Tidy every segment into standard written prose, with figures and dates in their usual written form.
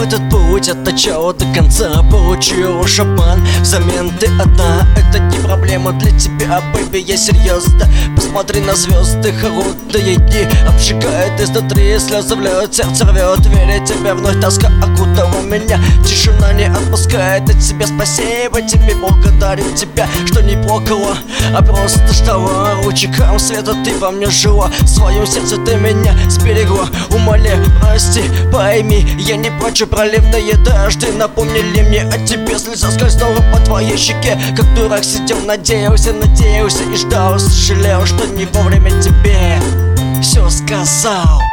этот путь от начала до конца. Получил шампан, взамен ты одна. Это не проблема для тебя, бэйби, я серьезно. Посмотри на звезды, холодные дни обжигает изнутри, слезы в лед, сердце рвет. Верить тебе, вновь тоска окутала меня. Тишина не отпускает от себя. Спасибо тебе, благодарю тебя, что не плакала, а просто ждала. Лучиком света ты во мне жила, в своем сердце ты меня сберегла. Умоляю, прости, пойми, я не плачу, проливные дожди напомнили мне о тебе. Слеза скользнула по твоей щеке, как дурак сидел, надеялся и ждал. Сожалел, что не вовремя тебе все сказал.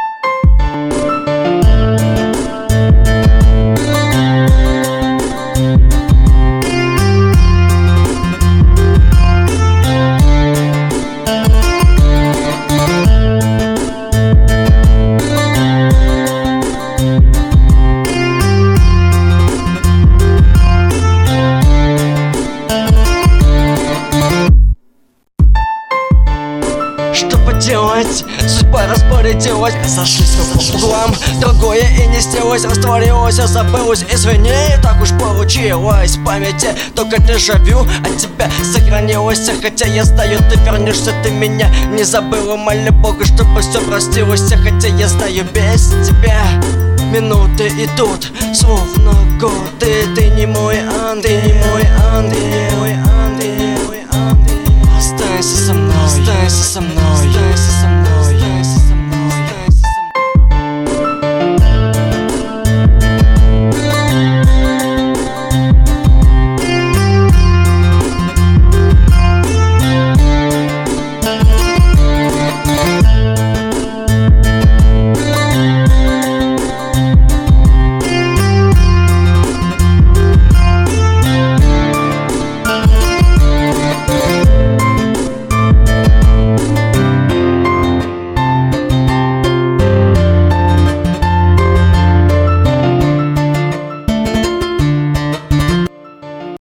Что поделать? Судьба распорядилась. Сошлись по углам, другое и не снилось. Растворилось, забылось, извини, так уж получилось. В памяти только дежавю от тебя сохранилось. Хотя я знаю, ты вернешься, ты меня не забыла. Молю Бога, чтобы все простилось. Хотя я знаю, без тебя минуты идут, словно годы. Ты не мой ангел, ты не мой ангел.